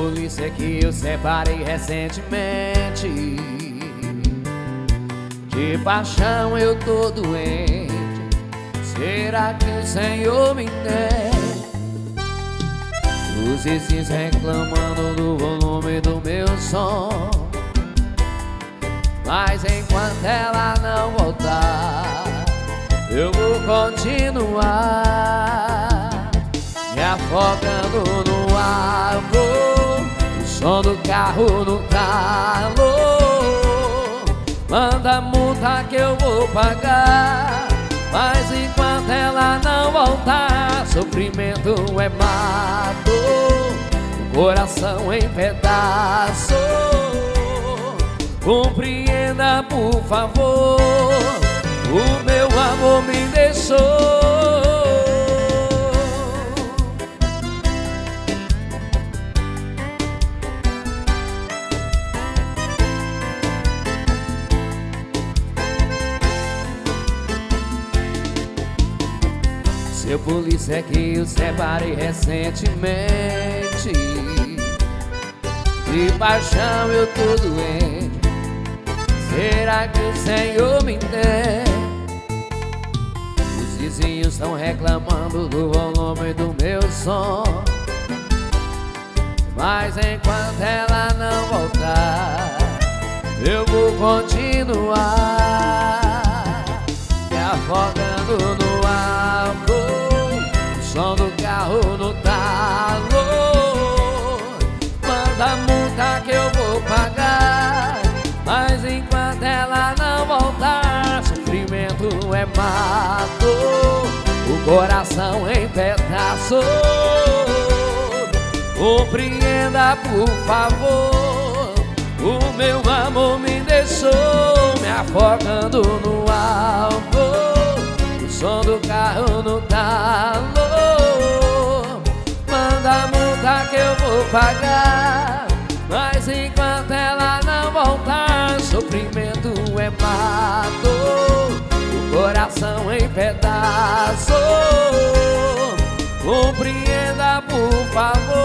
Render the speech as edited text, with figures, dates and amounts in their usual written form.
polícia que eu separei recentemente. De paixão eu tô doente. Será que o Senhor me entende? Os vizinhos reclamando do volume do meu som, mas enquanto ela não voltar, eu vou continuar me afogando no álcool, o som do carro no calor. Manda a multa que eu vou pagar, mas enquanto ela não voltar, sofrimento é mato, o coração em pedaços. Compreenda, por favor, o meu amor me deixou. Seu polícia que eu separei recentemente. De paixão eu tô doente. Será que o Senhor me entende? Os vizinhos estão reclamando do volume do meu som, mas enquanto ela não voltar, eu vou continuar me afogando no álcool, o som do carro no calor. Manda a multa que eu vou pagar, mas enquanto ela não voltar, sofrimento é mato, o coração em pedaços. Compreenda, por favor, o meu amor me deixou me afogando no álcool, o som do carro no calor. Manda a multa que eu vou pagar, mas enquanto ela não voltar, sofrimento é mato, o coração em pedaços. Compreenda, por favor,